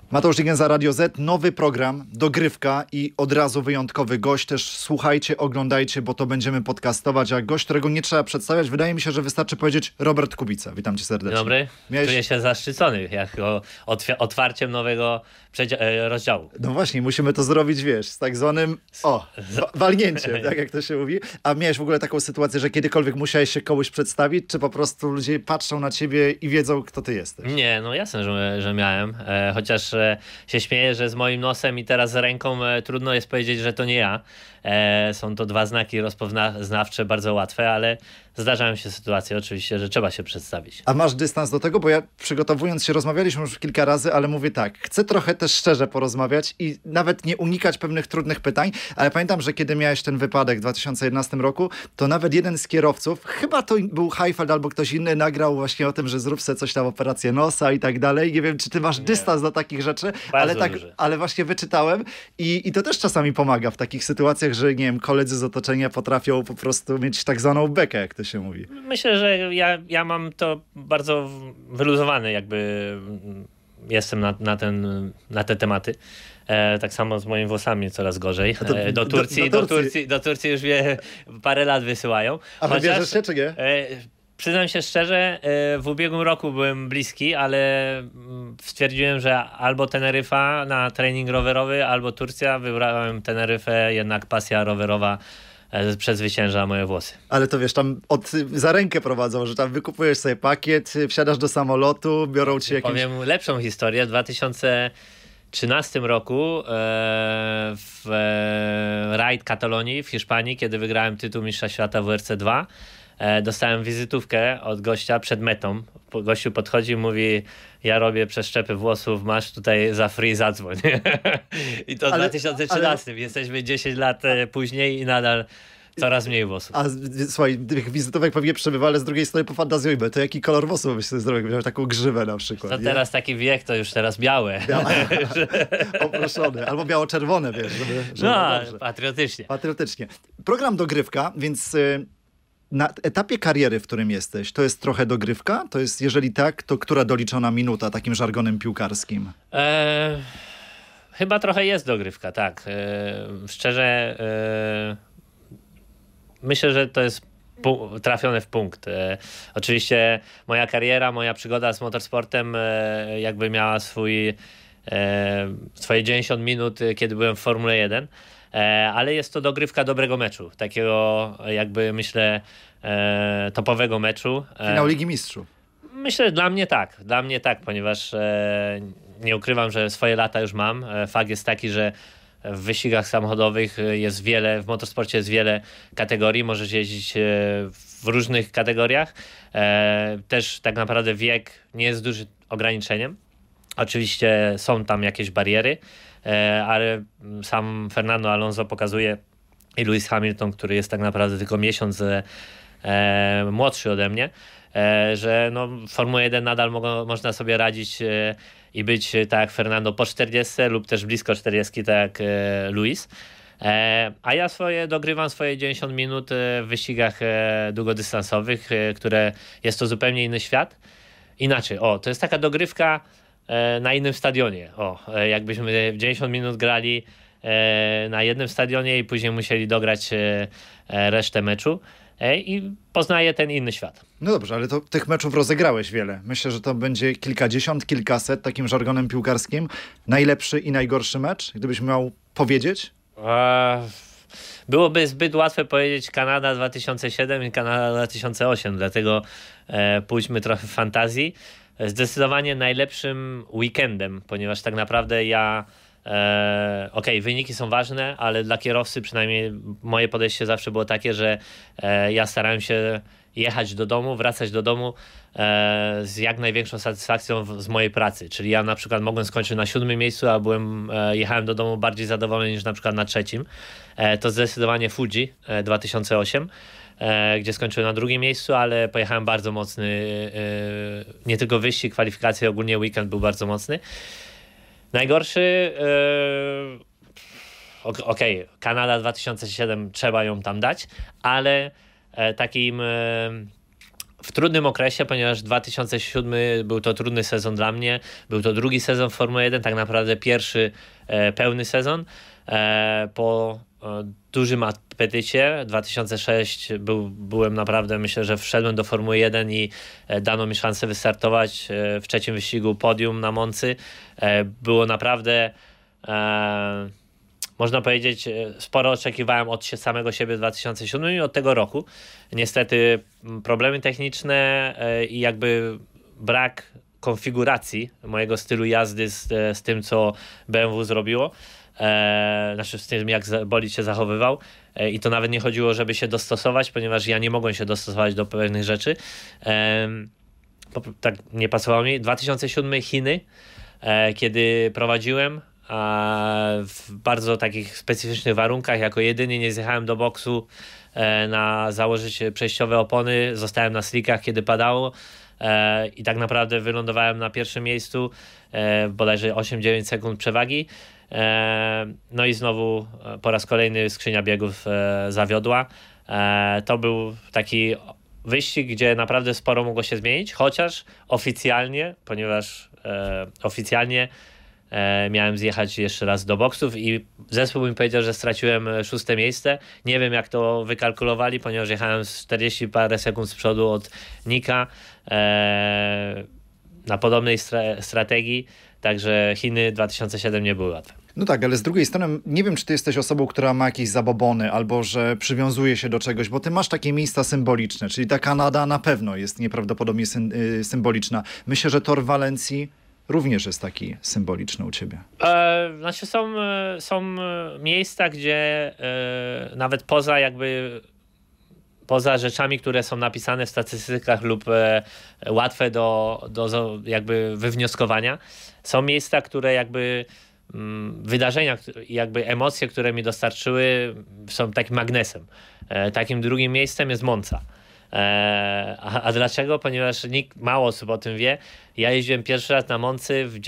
Mateusz Digenza, Radio Z, nowy program, dogrywka i od razu wyjątkowy gość. Też słuchajcie, oglądajcie, bo to będziemy podcastować, a gość, którego nie trzeba przedstawiać, wydaje mi się, że wystarczy powiedzieć Robert Kubica. Witam cię serdecznie. Dzień dobry. Czuję się zaszczycony jako otwarciem nowego rozdziału. No właśnie, musimy to zrobić, wiesz, z tak zwanym walnięciem, tak jak to się mówi. A miałeś w ogóle taką sytuację, że kiedykolwiek musiałeś się komuś przedstawić, czy po prostu ludzie patrzą na ciebie i wiedzą, kto ty jesteś? Nie, no jasne, że miałem. Chociaż się śmieję, że z moim nosem i teraz z ręką trudno jest powiedzieć, że to nie ja. Są to dwa znaki rozpoznawcze, bardzo łatwe, ale zdarzają się sytuacje oczywiście, że trzeba się przedstawić. A masz dystans do tego? Bo ja przygotowując się, rozmawialiśmy już kilka razy, ale mówię tak, chcę trochę też szczerze porozmawiać i nawet nie unikać pewnych trudnych pytań, ale pamiętam, że kiedy miałeś ten wypadek w 2011 roku, to nawet jeden z kierowców, chyba to był Heifeld albo ktoś inny, nagrał właśnie o tym, że zrób sobie coś tam, operację nosa i tak dalej. Nie wiem, czy ty masz dystans do takich rzeczy, ale właśnie wyczytałem i to też czasami pomaga w takich sytuacjach, że nie wiem, koledzy z otoczenia potrafią po prostu mieć tak zwaną bekę, jak to się mówi. Myślę, że ja mam to bardzo wyluzowane, jakby jestem na te tematy. Tak samo z moimi włosami coraz gorzej. Do Turcji już mnie parę lat wysyłają. A wybierzesz się, czy nie? Przyznam się szczerze, w ubiegłym roku byłem bliski, ale stwierdziłem, że albo Teneryfa na trening rowerowy, albo Turcja. Wybrałem Teneryfę, jednak pasja rowerowa przezwycięża moje włosy. Ale to wiesz, tam za rękę prowadzą, że tam wykupujesz sobie pakiet, wsiadasz do samolotu, biorą ci jakieś... Powiem lepszą historię. W 2013 roku w Raid Katalonii w Hiszpanii, kiedy wygrałem tytuł mistrza świata WRC 2, dostałem wizytówkę od gościa przed metą. Gościu podchodzi i mówi: ja robię przeszczepy włosów, masz tutaj za free, zadzwoń. I to w 2013. Jesteśmy 10 lat później i nadal coraz mniej włosów. A słuchaj, tych wizytówek pewnie przybywa, ale z drugiej strony pofantazjujmy. To jaki kolor włosów byś sobie zrobił? Miał taką grzywę na przykład. To teraz taki wiek, to już teraz białe. Oproszone. Albo biało-czerwone, wiesz. Żeby patriotycznie. Program dogrywka, więc... Na etapie kariery, w którym jesteś, to jest trochę dogrywka? To jest, jeżeli tak, to która doliczona minuta takim żargonem piłkarskim? Chyba trochę jest dogrywka, tak. Szczerze, myślę, że to jest trafione w punkt. Oczywiście moja kariera, moja przygoda z motorsportem jakby miała swoje 90 minut, kiedy byłem w Formule 1. Ale jest to dogrywka dobrego meczu, takiego jakby myślę topowego meczu. Finał Ligi Mistrzów. Myślę, dla mnie tak, ponieważ nie ukrywam, że swoje lata już mam. Fakt jest taki, że w wyścigach samochodowych jest w motorsporcie jest wiele kategorii, możesz jeździć w różnych kategoriach. Też tak naprawdę wiek nie jest dużym ograniczeniem. Oczywiście są tam jakieś bariery, ale sam Fernando Alonso pokazuje i Lewis Hamilton, który jest tak naprawdę tylko miesiąc młodszy ode mnie, że no, w Formule 1 nadal można sobie radzić i być tak jak Fernando po 40 lub też blisko 40, tak jak Lewis. A ja dogrywam swoje 90 minut w wyścigach długodystansowych, które jest to zupełnie inny świat. Inaczej, to jest taka dogrywka na innym stadionie. Jakbyśmy 90 minut grali na jednym stadionie i później musieli dograć resztę meczu i poznaję ten inny świat. No dobrze, ale to tych meczów rozegrałeś wiele. Myślę, że to będzie kilkadziesiąt, kilkaset, takim żargonem piłkarskim. Najlepszy i najgorszy mecz, gdybyś miał powiedzieć? Byłoby zbyt łatwe powiedzieć Kanada 2007 i Kanada 2008, dlatego pójdźmy trochę w fantazji. Zdecydowanie najlepszym weekendem, ponieważ tak naprawdę wyniki są ważne, ale dla kierowcy przynajmniej moje podejście zawsze było takie, że ja starałem się jechać do domu, wracać do domu z jak największą satysfakcją z mojej pracy. Czyli ja na przykład mogłem skończyć na 7. miejscu, a jechałem do domu bardziej zadowolony niż na przykład na 3. To zdecydowanie Fuji 2008. Gdzie skończyłem na 2. miejscu, ale pojechałem bardzo mocny, nie tylko wyścig, kwalifikacje, ogólnie weekend był bardzo mocny. Najgorszy, Kanada 2007, trzeba ją tam dać, ale takim w trudnym okresie, ponieważ 2007 był to trudny sezon dla mnie. Był to drugi sezon w Formule 1, tak naprawdę pierwszy pełny sezon. Po dużym apetycie 2006 byłem naprawdę, myślę, że wszedłem do Formuły 1 i dano mi szansę wystartować w trzecim wyścigu podium na Moncy. Było naprawdę, można powiedzieć, sporo oczekiwałem od samego siebie w 2007 i od tego roku. Niestety problemy techniczne i jakby brak konfiguracji mojego stylu jazdy z tym, co BMW zrobiło. Znaczy z tym, jak bolid się zachowywał, i to nawet nie chodziło, żeby się dostosować, ponieważ ja nie mogłem się dostosować do pewnych rzeczy. Tak nie pasowało mi. 2007 Chiny, kiedy prowadziłem w bardzo takich specyficznych warunkach, jako jedyny nie zjechałem do boksu założyć przejściowe opony, zostałem na slickach, kiedy padało. I tak naprawdę wylądowałem na pierwszym miejscu, bodajże 8-9 sekund przewagi. No i znowu po raz kolejny skrzynia biegów zawiodła. To był taki wyścig, gdzie naprawdę sporo mogło się zmienić, chociaż oficjalnie, ponieważ oficjalnie miałem zjechać jeszcze raz do boksów i zespół mi powiedział, że straciłem 6. miejsce. Nie wiem, jak to wykalkulowali, ponieważ jechałem 40 parę sekund z przodu od Nika na podobnej strategii, także Chiny 2007 nie były łatwe. No tak, ale z drugiej strony nie wiem, czy ty jesteś osobą, która ma jakieś zabobony albo że przywiązuje się do czegoś, bo ty masz takie miejsca symboliczne, czyli ta Kanada na pewno jest nieprawdopodobnie symboliczna. Myślę, że tor Walencji również jest taki symboliczny u ciebie. Znaczy są miejsca, gdzie nawet poza rzeczami, które są napisane w statystykach lub łatwe do jakby wywnioskowania, są miejsca, które jakby wydarzenia i jakby emocje, które mi dostarczyły, są takim magnesem. Takim drugim miejscem jest Monza. A dlaczego? Ponieważ mało osób o tym wie. Ja jeździłem pierwszy raz na Moncy w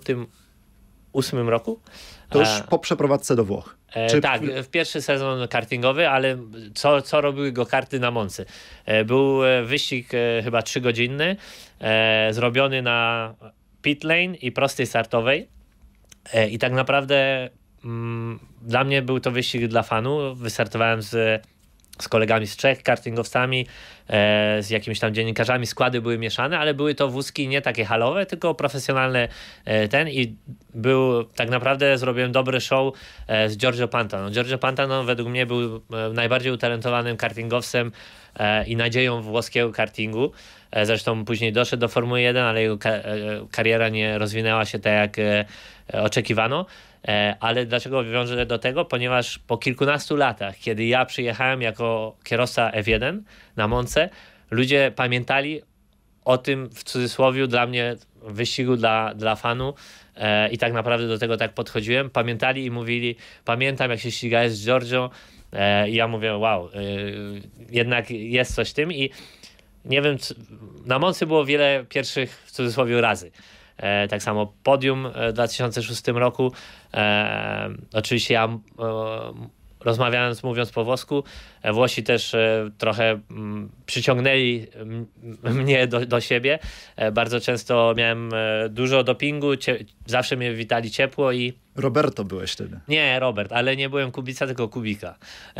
98 roku. To już po przeprowadzce do Włoch. Tak, w pierwszy sezon kartingowy, ale co robiły go karty na Moncy? Był wyścig chyba 3-godzinny, zrobiony na pit lane i prostej startowej. I tak naprawdę dla mnie był to wyścig dla fanu. Wystartowałem z kolegami z Czech, kartingowcami, z jakimiś tam dziennikarzami. Składy były mieszane, ale były to wózki nie takie halowe, tylko profesjonalne i tak naprawdę zrobiłem dobry show z Giorgio Pantano. Giorgio Pantano według mnie był najbardziej utalentowanym kartingowcem i nadzieją włoskiego kartingu. Zresztą później doszedł do Formuły 1, ale jego kariera nie rozwinęła się tak, jak oczekiwano. Ale dlaczego wiążę do tego? Ponieważ po kilkunastu latach, kiedy ja przyjechałem jako kierowca F1 na Monce, ludzie pamiętali o tym, w cudzysłowie, dla mnie wyścigu dla fanu, i tak naprawdę do tego tak podchodziłem. Pamiętali i mówili, pamiętam, jak się ścigałeś z Giorgio, i ja mówię, wow, jednak jest coś w tym. I nie wiem, na Moncy było wiele pierwszych, w cudzysłowie, razy. Tak samo podium w 2006 roku. Oczywiście ja rozmawiając, mówiąc po włosku, Włosi też trochę przyciągnęli mnie do siebie. Bardzo często miałem dużo dopingu, zawsze mnie witali ciepło i Roberto byłeś wtedy. Nie, Robert, ale nie byłem Kubica, tylko Kubika.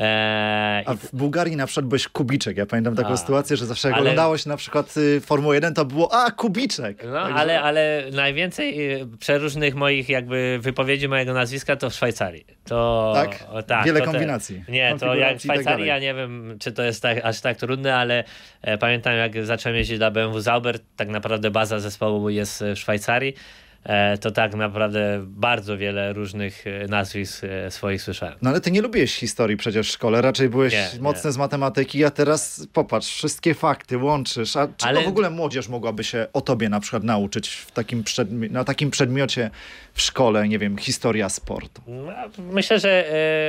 A w Bułgarii na przykład byłeś Kubiczek. Ja pamiętam taką sytuację, że zawsze jak oglądało się na przykład Formułę 1, to było Kubiczek. No, także... ale najwięcej przeróżnych moich jakby wypowiedzi mojego nazwiska to w Szwajcarii. Tak? Wiele kombinacji. Nie, to jak w Szwajcarii, ja nie wiem, czy to jest aż tak trudne, ale pamiętam, jak zacząłem jeździć dla BMW Sauber, tak naprawdę baza zespołu jest w Szwajcarii. To tak naprawdę bardzo wiele różnych nazwisk swoich słyszałem. No ale ty nie lubiłeś historii przecież w szkole, raczej byłeś mocny z matematyki, a teraz popatrz, wszystkie fakty łączysz. A czy to w ogóle młodzież mogłaby się o tobie na przykład nauczyć na takim przedmiocie w szkole, nie wiem, historia sportu? Myślę, że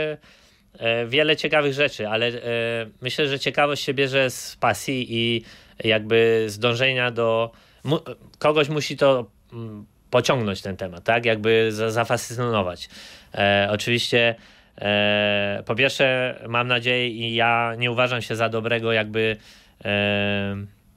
wiele ciekawych rzeczy, ale myślę, że ciekawość się bierze z pasji i jakby z dążenia kogoś musi to pociągnąć ten temat, tak? Jakby zafascynować. Oczywiście po pierwsze mam nadzieję i ja nie uważam się za dobrego jakby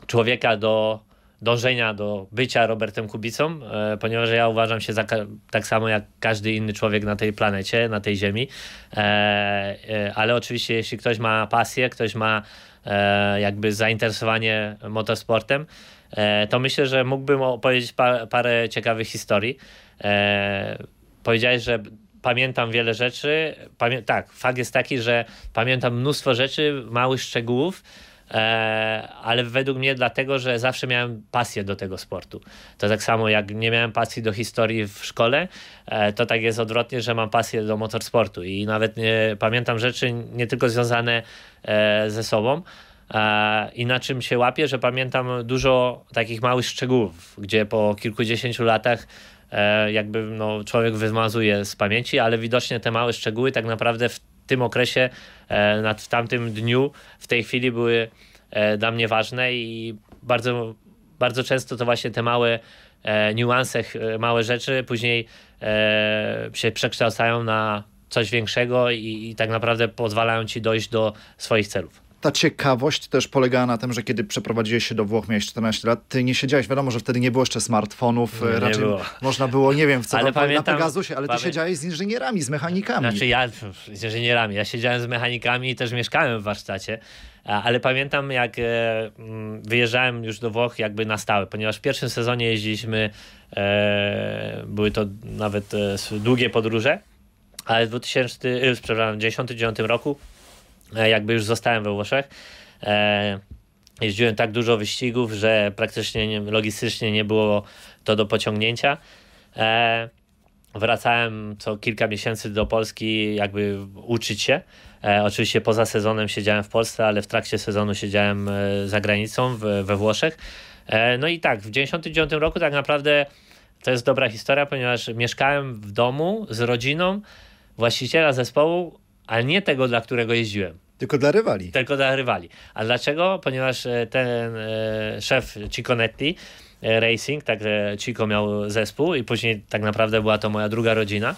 człowieka do dążenia do bycia Robertem Kubicą, ponieważ ja uważam się za tak samo jak każdy inny człowiek na tej planecie, na tej ziemi, ale oczywiście jeśli ktoś ma pasję, ktoś ma jakby zainteresowanie motorsportem, to myślę, że mógłbym opowiedzieć parę ciekawych historii. Powiedziałeś, że pamiętam wiele rzeczy. Tak, fakt jest taki, że pamiętam mnóstwo rzeczy, małych szczegółów, ale według mnie dlatego, że zawsze miałem pasję do tego sportu. To tak samo jak nie miałem pasji do historii w szkole, to tak jest odwrotnie, że mam pasję do motorsportu i nawet pamiętam rzeczy nie tylko związane ze sobą, i na czym się łapię, że pamiętam dużo takich małych szczegółów, gdzie po kilkudziesięciu latach jakby człowiek wymazuje z pamięci, ale widocznie te małe szczegóły tak naprawdę w tym okresie, w tamtym dniu, w tej chwili były dla mnie ważne i bardzo, bardzo często to właśnie te małe niuanse, małe rzeczy później się przekształcają na coś większego i tak naprawdę pozwalają ci dojść do swoich celów. Ta ciekawość też polegała na tym, że kiedy przeprowadziłeś się do Włoch, miałeś 14 lat, ty nie siedziałeś, wiadomo, że wtedy nie było jeszcze smartfonów, raczej było. Można było, nie wiem, w co ale tam, na Pegasusie, ale ty siedziałeś z inżynierami, z mechanikami. Znaczy ja z inżynierami, ja siedziałem z mechanikami i też mieszkałem w warsztacie, ale pamiętam jak wyjeżdżałem już do Włoch jakby na stałe, ponieważ w pierwszym sezonie jeździliśmy, były to nawet długie podróże, ale w 2010 roku jakby już zostałem we Włoszech. Jeździłem tak dużo wyścigów, że praktycznie logistycznie nie było to do pociągnięcia. Wracałem co kilka miesięcy do Polski jakby uczyć się. Oczywiście poza sezonem siedziałem w Polsce, ale w trakcie sezonu siedziałem za granicą we Włoszech. No i tak, w 1999 roku tak naprawdę to jest dobra historia, ponieważ mieszkałem w domu z rodziną właściciela zespołu, ale nie tego, dla którego jeździłem. Tylko dla rywali. Tylko dla rywali. A dlaczego? Ponieważ ten szef Ciconetti Racing, także Cico miał zespół i później tak naprawdę była to moja druga rodzina.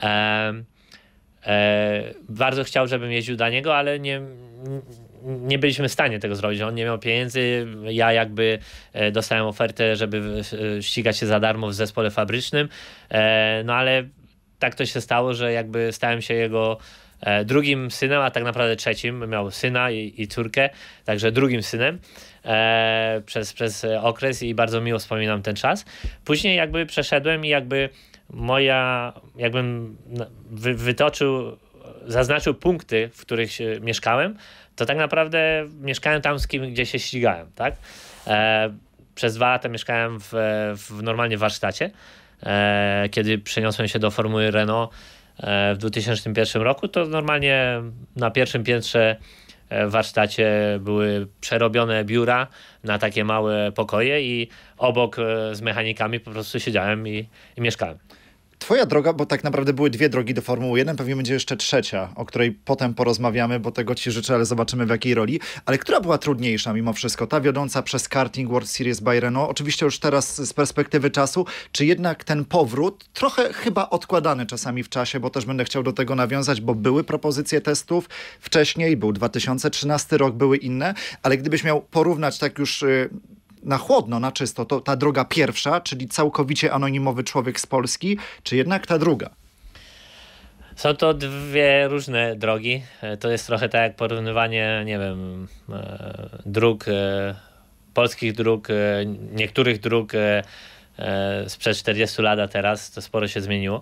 Bardzo chciał, żebym jeździł dla niego, ale nie byliśmy w stanie tego zrobić. On nie miał pieniędzy, ja jakby dostałem ofertę, żeby ścigać się za darmo w zespole fabrycznym, no ale tak to się stało, że jakby stałem się jego drugim synem, a tak naprawdę trzecim. Miał syna i córkę, także drugim synem przez okres i bardzo miło wspominam ten czas. Później jakby przeszedłem i jakby jakbym wytoczył, zaznaczył punkty, w których mieszkałem, to tak naprawdę mieszkałem tam z kim, gdzie się ścigałem, tak? Przez 2 lata mieszkałem normalnie w warsztacie. Kiedy przeniosłem się do Formuły Renault w 2001 roku, to normalnie na pierwszym piętrze w warsztacie były przerobione biura na takie małe pokoje i obok z mechanikami po prostu siedziałem i mieszkałem. Twoja droga, bo tak naprawdę były 2 drogi do Formuły 1, pewnie będzie jeszcze trzecia, o której potem porozmawiamy, bo tego ci życzę, ale zobaczymy w jakiej roli. Ale która była trudniejsza mimo wszystko? Ta wiodąca przez karting World Series by Renault, oczywiście już teraz z perspektywy czasu, czy jednak ten powrót, trochę chyba odkładany czasami w czasie, bo też będę chciał do tego nawiązać, bo były propozycje testów wcześniej, był 2013 rok, były inne, ale gdybyś miał porównać tak już na chłodno, na czysto, to ta droga pierwsza, czyli całkowicie anonimowy człowiek z Polski, czy jednak ta druga? Są to 2 różne drogi. To jest trochę tak jak porównywanie, nie wiem, dróg, polskich dróg, niektórych dróg sprzed 40 lat, a teraz to sporo się zmieniło.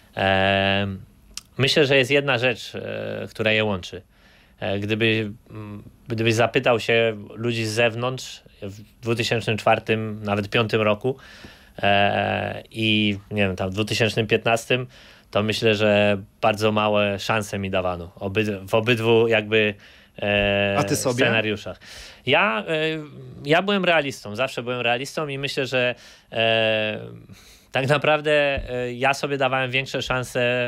Myślę, że jest jedna rzecz, która je łączy. Gdybyś zapytał się ludzi z zewnątrz w 2004, nawet 2005 roku i nie wiem, tam w 2015, to myślę, że bardzo małe szanse mi dawano w obydwu jakby A ty sobie? scenariuszach. Ja byłem realistą, zawsze byłem realistą i myślę, że tak naprawdę ja sobie dawałem większe szanse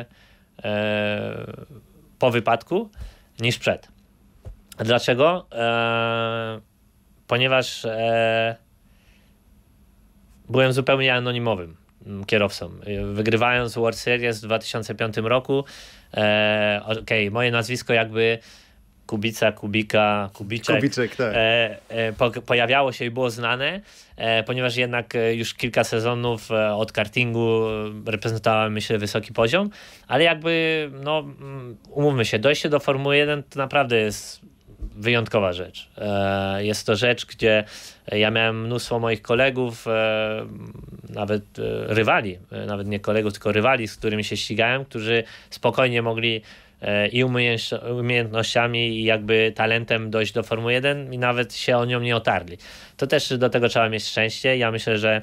po wypadku niż przed. Dlaczego? Ponieważ byłem zupełnie anonimowym kierowcą. Wygrywając World Series w 2005 roku, moje nazwisko jakby Kubiczek, tak. Pojawiało się i było znane, ponieważ jednak już kilka sezonów od kartingu reprezentowałem, myślę, wysoki poziom, ale jakby, no umówmy się, dojście do Formuły 1 to naprawdę jest wyjątkowa rzecz. Jest to rzecz, gdzie ja miałem mnóstwo moich kolegów, nawet rywali, nawet nie kolegów, tylko rywali, z którymi się ścigałem, którzy spokojnie mogli i umiejętnościami i jakby talentem dojść do Formuły 1 i nawet się o nią nie otarli. To też do tego trzeba mieć szczęście. Ja myślę, że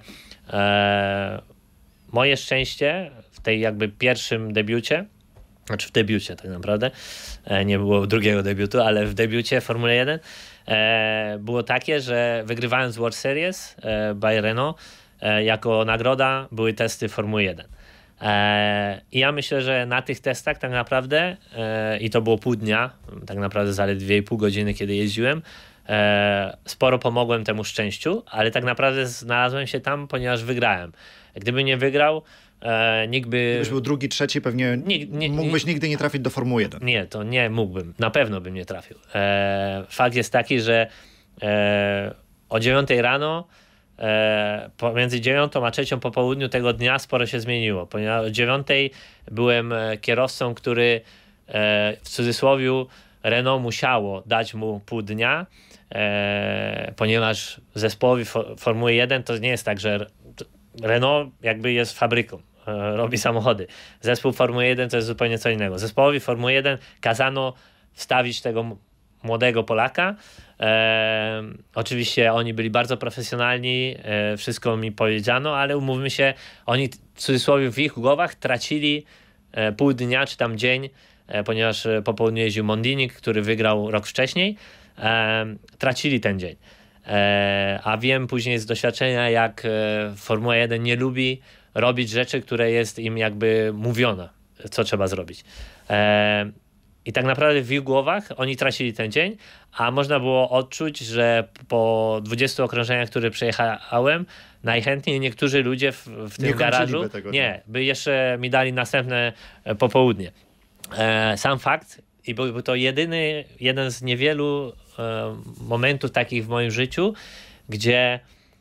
moje szczęście w tej jakby pierwszym debiucie, znaczy w debiucie tak naprawdę, nie było drugiego debiutu, ale w debiucie w Formule 1 było takie, że wygrywając World Series by Renault, jako nagroda były testy Formuły 1. I ja myślę, że na tych testach tak naprawdę, i to było pół dnia, tak naprawdę zaledwie 2,5 godziny, kiedy jeździłem, sporo pomogłem temu szczęściu, ale tak naprawdę znalazłem się tam, ponieważ wygrałem. Gdybym nie wygrał, nikt by... Gdybyś był drugi, trzeci, pewnie mógłbyś nigdy nie trafić do Formuły 1. Nie, to nie mógłbym. Na pewno bym nie trafił. Fakt jest taki, że o 9 rano pomiędzy 9 a 3 po południu tego dnia sporo się zmieniło. Ponieważ o 9 byłem kierowcą, który w cudzysłowie Renault musiało dać mu pół dnia, ponieważ zespołowi Formuły 1 to nie jest tak, że Renault jakby jest fabryką, robi samochody. Zespół Formuły 1 to jest zupełnie co innego. Zespołowi Formuły 1 kazano wstawić tego młodego Polaka. Oczywiście oni byli bardzo profesjonalni, wszystko mi powiedziano, ale umówmy się, oni w cudzysłowie w ich głowach tracili pół dnia czy tam dzień, ponieważ po południu jeździł Mondinik, który wygrał rok wcześniej, tracili ten dzień. A wiem później z doświadczenia, jak Formuła 1 nie lubi robić rzeczy, które jest im jakby mówione, co trzeba zrobić. I tak naprawdę w ich głowach oni tracili ten dzień, a można było odczuć, że po 20 okrążeniach, które przejechałem, najchętniej niektórzy ludzie w tym garażu by jeszcze mi dali następne popołudnie. Sam fakt, i był to jeden z niewielu momentów takich w moim życiu, gdzie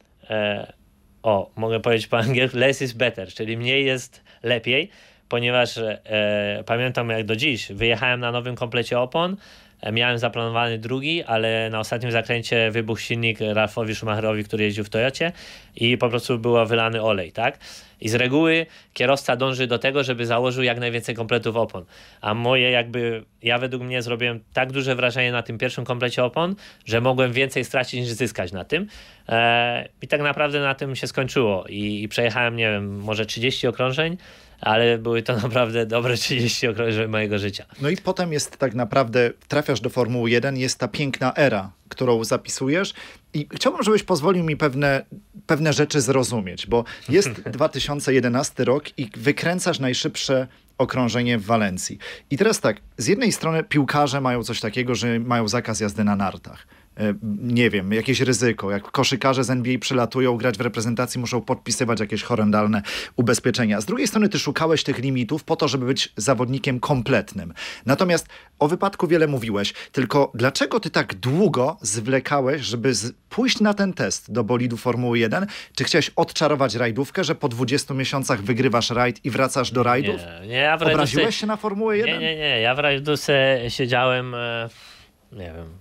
mogę powiedzieć po angielsku, less is better, czyli mniej jest lepiej, ponieważ pamiętam jak do dziś, wyjechałem na nowym komplecie opon, miałem zaplanowany drugi, ale na ostatnim zakręcie wybuchł silnik Ralfowi Schumacherowi, który jeździł w Toyocie i po prostu był wylany olej, tak? I z reguły kierowca dąży do tego, żeby założył jak najwięcej kompletów opon. A ja według mnie zrobiłem tak duże wrażenie na tym pierwszym komplecie opon, że mogłem więcej stracić niż zyskać na tym. I tak naprawdę na tym się skończyło. I przejechałem, nie wiem, może 30 okrążeń, ale były to naprawdę dobre 30 okrążeń mojego życia. No i potem jest tak naprawdę, trafiasz do Formuły 1, jest ta piękna era, którą zapisujesz i chciałbym, żebyś pozwolił mi pewne rzeczy zrozumieć, bo jest 2011 rok i wykręcasz najszybsze okrążenie w Walencji. I teraz tak, z jednej strony piłkarze mają coś takiego, że mają zakaz jazdy na nartach. Nie wiem, jakieś ryzyko. Jak koszykarze z NBA przylatują grać w reprezentacji, muszą podpisywać jakieś horrendalne ubezpieczenia. Z drugiej strony ty szukałeś tych limitów po to, żeby być zawodnikiem kompletnym. Natomiast o wypadku wiele mówiłeś, tylko dlaczego ty tak długo zwlekałeś, żeby pójść na ten test do bolidu Formuły 1? Czy chciałeś odczarować rajdówkę, że po 20 miesiącach wygrywasz rajd i wracasz do rajdów? Nie, ja w Obraziłeś się na Formułę 1? Nie. Ja w rajdówce siedziałem, nie wiem,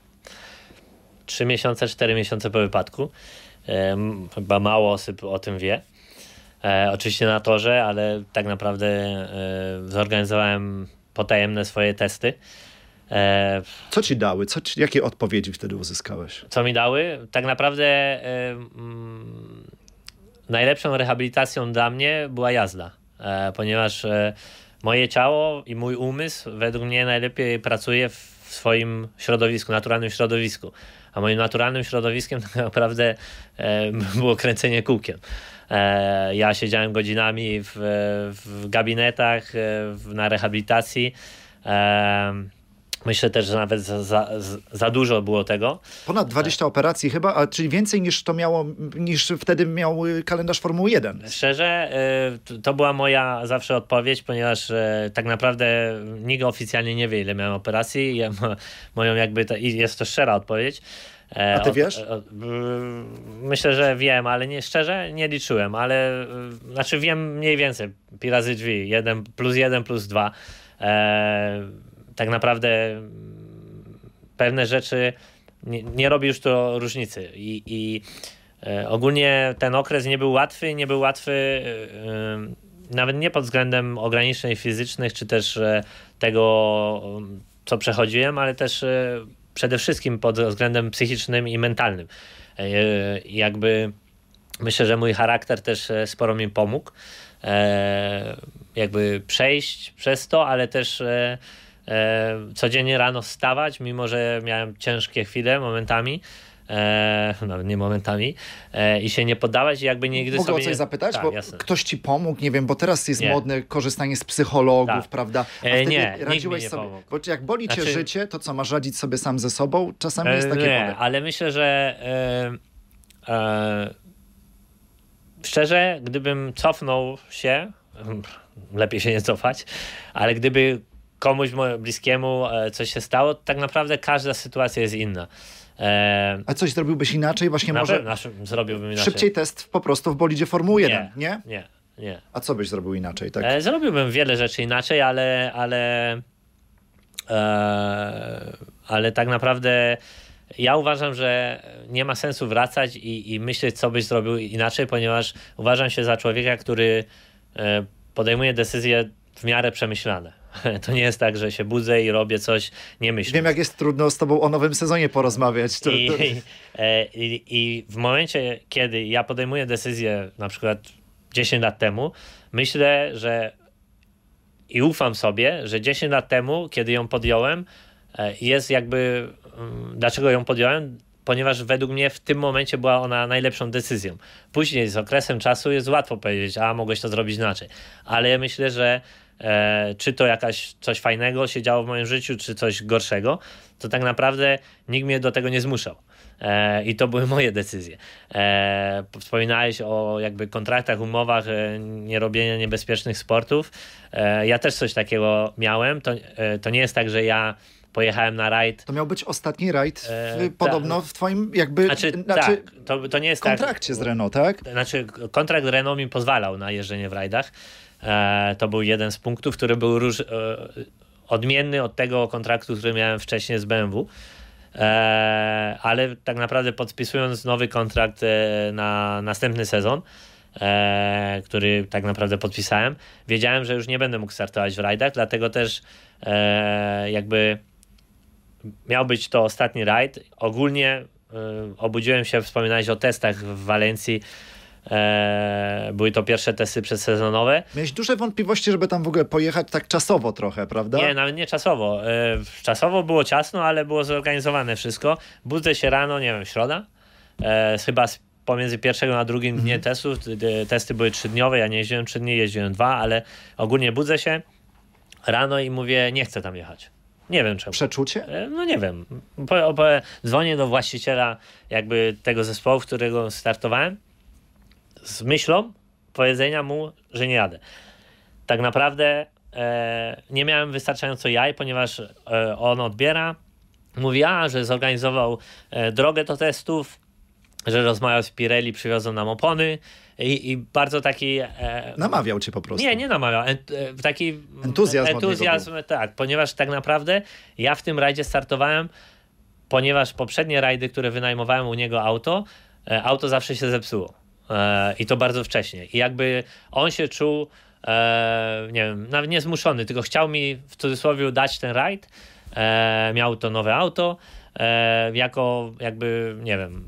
3 miesiące, 4 miesiące po wypadku. Chyba mało osób o tym wie. Oczywiście na torze, ale tak naprawdę zorganizowałem potajemne swoje testy. Co ci dały? Jakie odpowiedzi wtedy uzyskałeś? Co mi dały? Tak naprawdę najlepszą rehabilitacją dla mnie była jazda, ponieważ moje ciało i mój umysł według mnie najlepiej pracuje w swoim środowisku, naturalnym środowisku. A moim naturalnym środowiskiem tak naprawdę było kręcenie kółkiem. Ja siedziałem godzinami w gabinetach, na rehabilitacji. Myślę też, że nawet za dużo było tego. Ponad 20 operacji chyba, czyli więcej niż wtedy miał kalendarz Formuły 1. Szczerze, to była moja zawsze odpowiedź, ponieważ tak naprawdę nikt oficjalnie nie wie, ile miałem operacji. Moją i jest to szczera odpowiedź. A ty wiesz? Myślę, że wiem, ale szczerze nie liczyłem, ale znaczy wiem mniej więcej, pi razy drzwi, 1 plus 2. Tak naprawdę pewne rzeczy nie robi już to różnicy i ogólnie ten okres nie był łatwy nawet nie pod względem ograniczeń fizycznych, czy też tego, co przechodziłem, ale też przede wszystkim pod względem psychicznym i mentalnym. Jakby myślę, że mój charakter też sporo mi pomógł jakby przejść przez to, ale też codziennie rano wstawać, mimo że miałem ciężkie chwile momentami, nawet nie momentami, i się nie poddawać i jakby nigdy Mogę sobie o coś zapytać? Tak, bo jasne. ktoś ci pomógł, nie wiem, bo teraz jest Nie. modne korzystanie z psychologów, Tak. prawda? A wtedy nie, nikt radziłeś mi nie sobie, pomógł. bo jak boli cię Znaczy- życie, to co, masz radzić sobie sam ze sobą? Czasami jest takie Nie, pole. ale myślę, że szczerze, gdybym cofnął się, lepiej się nie cofać, ale gdyby komuś bliskiemu coś się stało, to tak naprawdę każda sytuacja jest inna. A coś zrobiłbyś inaczej? Właśnie Na może pewno zrobiłbym inaczej. szybciej test po prostu w bolidzie Formuły 1, nie? Nie. A co byś zrobił inaczej? Tak? Zrobiłbym wiele rzeczy inaczej, ale tak naprawdę ja uważam, że nie ma sensu wracać i myśleć, co byś zrobił inaczej, ponieważ uważam się za człowieka, który podejmuje decyzje w miarę przemyślane. To nie jest tak, że się budzę i robię coś nie myśląc. Wiem, jak jest trudno z tobą o nowym sezonie porozmawiać. I w momencie, kiedy ja podejmuję decyzję na przykład 10 lat temu, myślę, że i ufam sobie, że 10 lat temu, kiedy ją podjąłem, jest jakby... Dlaczego ją podjąłem? Ponieważ według mnie w tym momencie była ona najlepszą decyzją. Później z okresem czasu jest łatwo powiedzieć, mogłeś to zrobić inaczej. Ale ja myślę, że czy to coś fajnego się działo w moim życiu, czy coś gorszego, to tak naprawdę nikt mnie do tego nie zmuszał. I to były moje decyzje. Wspominałeś o jakby kontraktach, umowach, nie robienia niebezpiecznych sportów. Ja też coś takiego miałem. To nie jest tak, że ja pojechałem na rajd. To miał być ostatni rajd podobno w twoim Tak, to nie jest kontrakcie z Renault, tak? Znaczy kontrakt Renault mi pozwalał na jeżdżenie w rajdach. To był jeden z punktów, który był odmienny od tego kontraktu, który miałem wcześniej z BMW. Ale tak naprawdę podpisując nowy kontrakt na następny sezon, który tak naprawdę podpisałem, wiedziałem, że już nie będę mógł startować w rajdach, dlatego też jakby miał być to ostatni rajd. Ogólnie obudziłem się, wspominałeś o testach w Walencji. Były to pierwsze testy przedsezonowe. Miałeś duże wątpliwości, żeby tam w ogóle pojechać tak czasowo trochę, prawda? Nie, nawet nie czasowo. Czasowo było ciasno, ale było zorganizowane wszystko. Budzę się rano, nie wiem, środa. Chyba pomiędzy pierwszego a drugim dnie testów. Testy były 3-dniowe, ja nie jeździłem 3 dni, jeździłem 2, ale ogólnie budzę się rano i mówię, nie chcę tam jechać. Nie wiem czemu. Przeczucie? No nie wiem. Dzwonię do właściciela jakby tego zespołu, w którego startowałem, z myślą powiedzenia mu, że nie jadę. Tak naprawdę nie miałem wystarczająco jaj, ponieważ on odbiera, mówi, że zorganizował drogę do testów, że rozmawiał z Pirelli, przywiozą nam opony i bardzo taki... Namawiał cię po prostu. Nie namawiał. Taki entuzjazm tak, ponieważ tak naprawdę ja w tym rajdzie startowałem, ponieważ poprzednie rajdy, które wynajmowałem u niego auto zawsze się zepsuło. I to bardzo wcześnie. I jakby on się czuł, nie wiem, nawet nie zmuszony, tylko chciał mi w cudzysłowie dać ten rajd. Miał to nowe auto, jako jakby, nie wiem,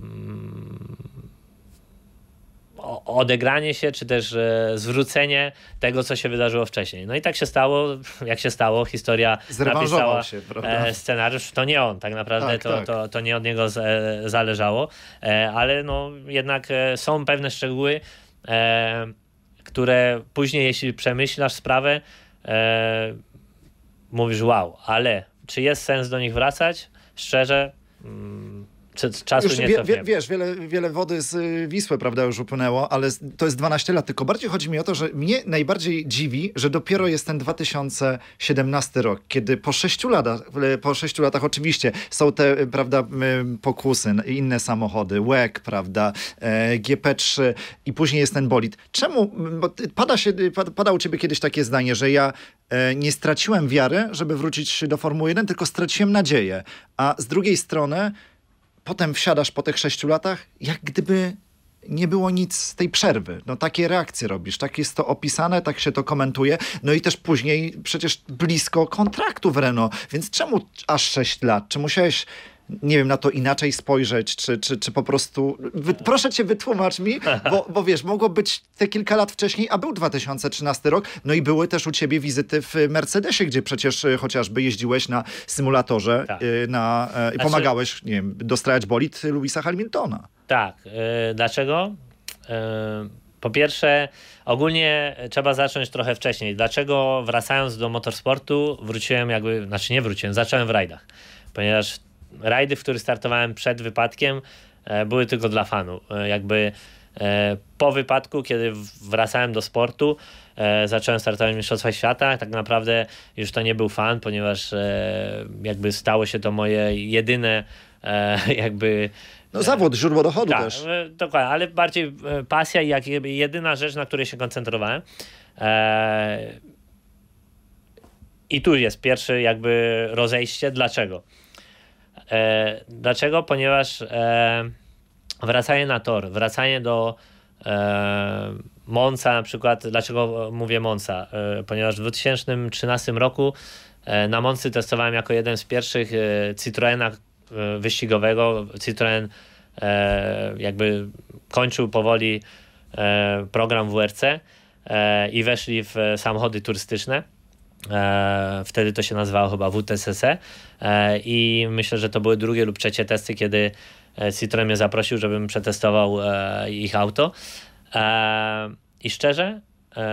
odegranie się, czy też zwrócenie tego, co się wydarzyło wcześniej. No i tak się stało, jak się stało, historia napisała się, prawda? Scenariusz, to nie on, tak naprawdę to nie od niego zależało, ale no jednak są pewne szczegóły, które później, jeśli przemyślasz sprawę, mówisz wow, ale czy jest sens do nich wracać? Szczerze, czasu już nie cofniemy. Wiesz, wiele wody z Wisły, prawda, już upłynęło, ale to jest 12 lat. Tylko bardziej chodzi mi o to, że mnie najbardziej dziwi, że dopiero jest ten 2017 rok, kiedy po 6 latach oczywiście są te, prawda, pokusy, inne samochody, WEC, prawda, GP3 i później jest ten bolid. Czemu? Bo pada u ciebie kiedyś takie zdanie, że ja nie straciłem wiary, żeby wrócić do Formuły 1, tylko straciłem nadzieję. A z drugiej strony potem wsiadasz po tych 6 latach, jak gdyby nie było nic z tej przerwy. No takie reakcje robisz, tak jest to opisane, tak się to komentuje. No i też później przecież blisko kontraktu w Renault. Więc czemu aż 6 lat? Czy musiałeś, nie wiem, na to inaczej spojrzeć, czy po prostu... Proszę cię, wytłumacz mi, bo wiesz, mogło być te kilka lat wcześniej, a był 2013 rok, no i były też u ciebie wizyty w Mercedesie, gdzie przecież chociażby jeździłeś na symulatorze tak. I pomagałeś, nie wiem, dostrajać bolid Lewisa Hamiltona. Tak. Dlaczego? Po pierwsze, ogólnie trzeba zacząć trochę wcześniej. Dlaczego wracając do motorsportu zacząłem w rajdach. Ponieważ rajdy, w których startowałem przed wypadkiem, były tylko dla fanu. Po wypadku, kiedy wracałem do sportu, zacząłem startować w Mistrzostwach Świata. Tak naprawdę już to nie był fan, ponieważ stało się to moje jedyne zawód, źródło dochodu tak, też. Dokładnie, ale bardziej pasja i jedyna rzecz, na której się koncentrowałem. I tu jest pierwsze rozejście. Dlaczego? Dlaczego? Ponieważ wracanie na tor, wracanie do Monza na przykład. Dlaczego mówię Monza? Ponieważ w 2013 roku na Moncy testowałem jako jeden z pierwszych Citroena wyścigowego. Citroen kończył powoli program WRC i weszli w samochody turystyczne. Wtedy to się nazywało chyba WTCC i myślę, że to były drugie lub trzecie testy, kiedy Citroen mnie zaprosił, żebym przetestował ich auto. I szczerze,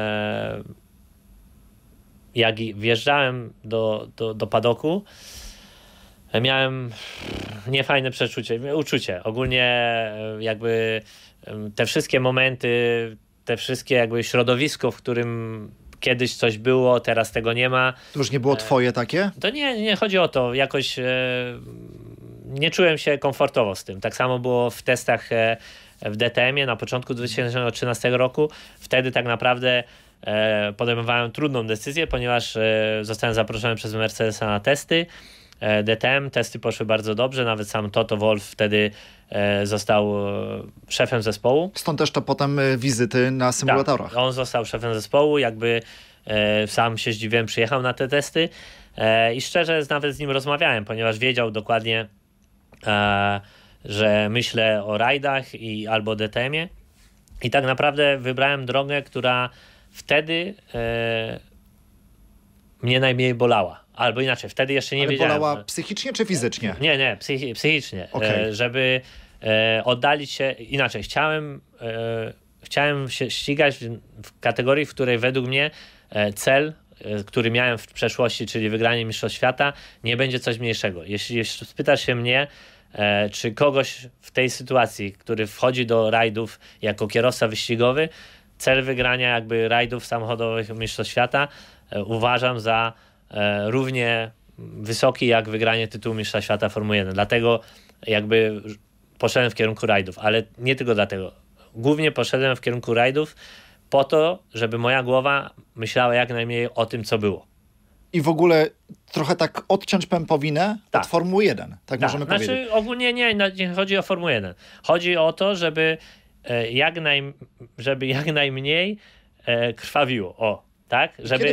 jak wjeżdżałem do padoku, miałem niefajne uczucie. Ogólnie te wszystkie momenty, te wszystkie środowisko, w którym kiedyś coś było, teraz tego nie ma. To już nie było twoje takie? To nie chodzi o to. Jakoś nie czułem się komfortowo z tym. Tak samo było w testach w DTM-ie na początku 2013 roku. Wtedy tak naprawdę podejmowałem trudną decyzję, ponieważ zostałem zaproszony przez Mercedesa na testy. DTM, testy poszły bardzo dobrze, nawet sam Toto Wolff wtedy został szefem zespołu. Stąd też to potem wizyty na symulatorach. Tak, on został szefem zespołu, sam się zdziwiłem, przyjechał na te testy i szczerze nawet z nim rozmawiałem, ponieważ wiedział dokładnie, że myślę o rajdach albo DTM-ie i tak naprawdę wybrałem drogę, która wtedy mnie najmniej bolała. Albo inaczej, wtedy jeszcze nie wiedziałem. Bolała psychicznie czy fizycznie? Nie, psychicznie. Okay. Żeby oddalić się inaczej. Chciałem się ścigać w kategorii, w której według mnie cel, który miałem w przeszłości, czyli wygranie Mistrzostw Świata, nie będzie coś mniejszego. Jeśli spytasz się mnie, czy kogoś w tej sytuacji, który wchodzi do rajdów jako kierowca wyścigowy, cel wygrania rajdów samochodowych Mistrzostw Świata uważam za równie wysoki jak wygranie tytułu Mistrza Świata Formuły 1. Dlatego poszedłem w kierunku rajdów, ale nie tylko dlatego. Głównie poszedłem w kierunku rajdów po to, żeby moja głowa myślała jak najmniej o tym, co było. I w ogóle trochę tak odciąć pępowinę od Formuły 1, tak możemy powiedzieć. Ogólnie nie chodzi o Formułę 1. Chodzi o to, żeby jak najmniej krwawiło. Tak? Żeby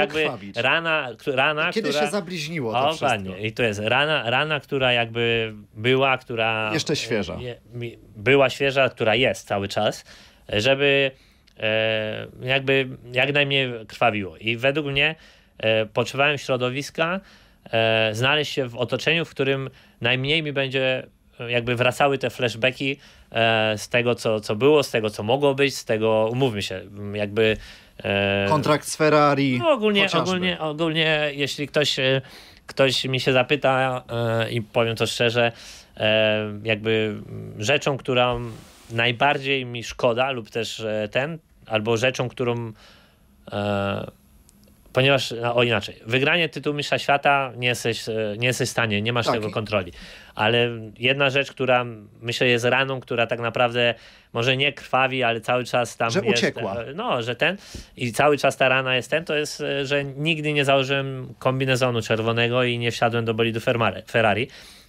rana, kiedy która się zabliźniło to wszystko. Panie. I to jest rana, która była, która jeszcze świeża. Była świeża, która jest cały czas, żeby jak najmniej krwawiło. I według mnie potrzebowałem środowiska, znaleźć się w otoczeniu, w którym najmniej mi będzie wracały te flashbacki z tego, co było, z tego, co mogło być, z tego, umówmy się, kontrakt z Ferrari. Ogólnie, jeśli ktoś ktoś mi się zapyta i powiem to szczerze, jakby rzeczą, którą najbardziej mi szkoda lub też albo rzeczą, którą ponieważ, inaczej, wygranie tytułu mistrza świata nie jesteś w stanie, nie masz tego kontroli. Ale jedna rzecz, która myślę jest raną, która tak naprawdę może nie krwawi, ale cały czas tam że jest. Uciekła. Że i cały czas ta rana jest to jest, że nigdy nie założyłem kombinezonu czerwonego i nie wsiadłem do bolidu Ferrari.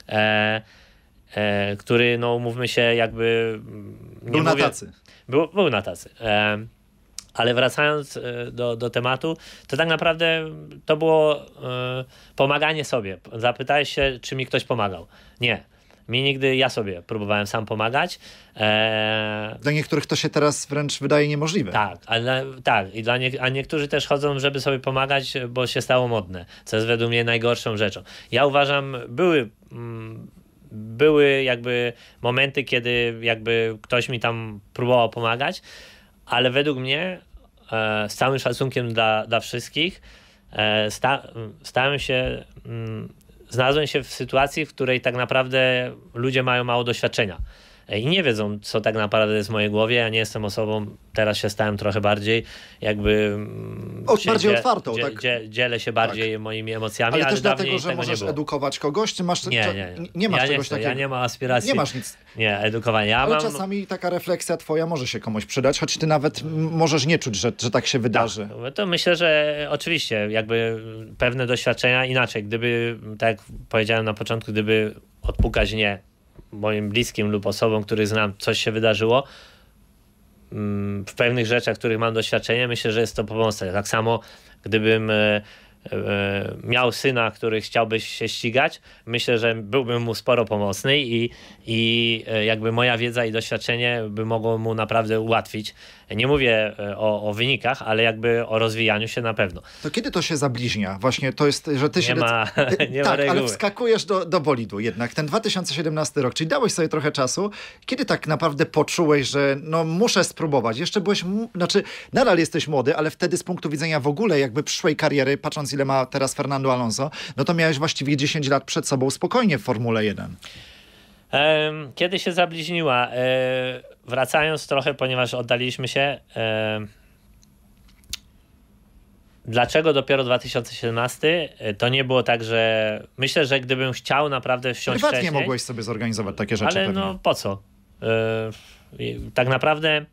Który, no umówmy się, jakby... Był na tacy. Był na tacy. Ale wracając do tematu, to tak naprawdę to było pomaganie sobie. Zapytałeś się, czy mi ktoś pomagał. Nie. Ja sobie próbowałem sam pomagać. Dla niektórych to się teraz wręcz wydaje niemożliwe. Tak, a niektórzy też chodzą, żeby sobie pomagać, bo się stało modne, co jest według mnie najgorszą rzeczą. Ja uważam, były jakby momenty, kiedy jakby ktoś mi tam próbował pomagać, ale według mnie z całym szacunkiem dla wszystkich znalazłem się w sytuacji, w której tak naprawdę ludzie mają mało doświadczenia i nie wiedzą, co tak naprawdę jest w mojej głowie. Ja nie jestem osobą, teraz się stałem trochę bardziej jakby... bardziej otwartą. Dzielę się bardziej moimi emocjami, ale też dlatego, że możesz edukować kogoś, czy masz... Nie masz czegoś takiego. Ja nie mam aspiracji. Nie masz nic. Nie, edukowania. Ale czasami taka refleksja twoja może się komuś przydać, choć ty nawet możesz nie czuć, że tak się wydarzy. Tak, to myślę, że oczywiście jakby pewne doświadczenia inaczej. Gdyby, tak jak powiedziałem na początku, gdyby odpukać moim bliskim lub osobom, których znam, coś się wydarzyło, w pewnych rzeczach, w których mam doświadczenie, myślę, że jest to pomocne. Tak samo, gdybym miał syna, który chciałby się ścigać, myślę, że byłbym mu sporo pomocny i jakby moja wiedza i doświadczenie by mogło mu naprawdę ułatwić. Nie mówię o wynikach, ale jakby o rozwijaniu się na pewno. To kiedy to się zabliźnia? Właśnie to jest, że ty się... Nie ma reguły. Ale wskakujesz do bolidu jednak. Ten 2017 rok, czyli dałeś sobie trochę czasu. Kiedy tak naprawdę poczułeś, że muszę spróbować? Jeszcze nadal jesteś młody, ale wtedy z punktu widzenia w ogóle jakby przyszłej kariery, patrząc ile ma teraz Fernando Alonso, to miałeś właściwie 10 lat przed sobą spokojnie w Formule 1. Kiedy się zabliźniła? Wracając trochę, ponieważ oddaliśmy się. Dlaczego dopiero 2017? To nie było tak, że... Myślę, że gdybym chciał naprawdę wsiąść prywatnie wcześniej... mogłeś sobie zorganizować takie rzeczy ale pewnie. Po co? Tak naprawdę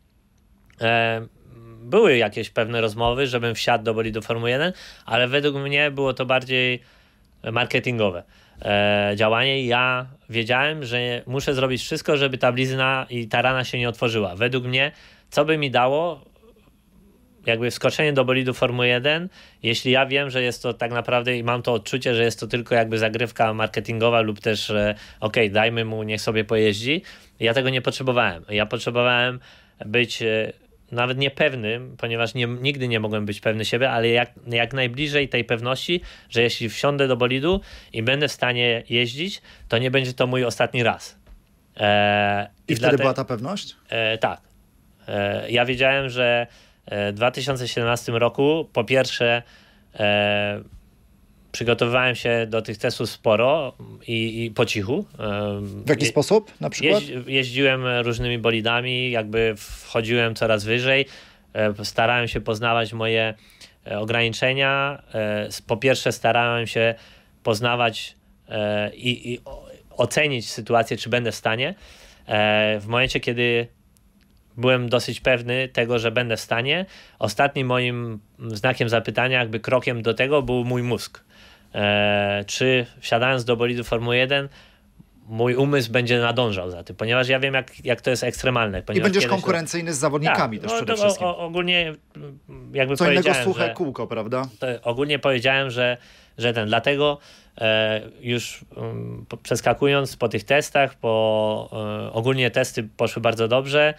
były jakieś pewne rozmowy, żebym wsiadł do bolidu Formuły 1, ale według mnie było to bardziej marketingowe działanie i ja wiedziałem, że muszę zrobić wszystko, żeby ta blizna i ta rana się nie otworzyła. Według mnie, co by mi dało jakby wskoczenie do bolidu Formuły 1, jeśli ja wiem, że jest to tak naprawdę i mam to odczucie, że jest to tylko jakby zagrywka marketingowa lub też dajmy mu, niech sobie pojeździ. Ja tego nie potrzebowałem. Ja potrzebowałem być nawet niepewnym, ponieważ nigdy nie mogłem być pewny siebie, ale jak najbliżej tej pewności, że jeśli wsiądę do bolidu i będę w stanie jeździć, to nie będzie to mój ostatni raz. I wtedy była ta pewność? Tak. Ja wiedziałem, że w 2017 roku po pierwsze przygotowywałem się do tych testów sporo i po cichu. W jaki sposób na przykład? Jeździłem różnymi bolidami, jakby wchodziłem coraz wyżej. Starałem się poznawać moje ograniczenia. Po pierwsze starałem się poznawać i ocenić sytuację, czy będę w stanie. W momencie, kiedy byłem dosyć pewny tego, że będę w stanie, ostatnim moim znakiem zapytania, jakby krokiem do tego był mój mózg. Czy wsiadając do bolidu Formuły 1 mój umysł będzie nadążał za tym, ponieważ ja wiem, jak to jest ekstremalne. I będziesz konkurencyjny z zawodnikami też przede wszystkim. Ogólnie jakby co innego suche kółko, prawda? Ogólnie powiedziałem, że dlatego już przeskakując po tych testach, ogólnie testy poszły bardzo dobrze.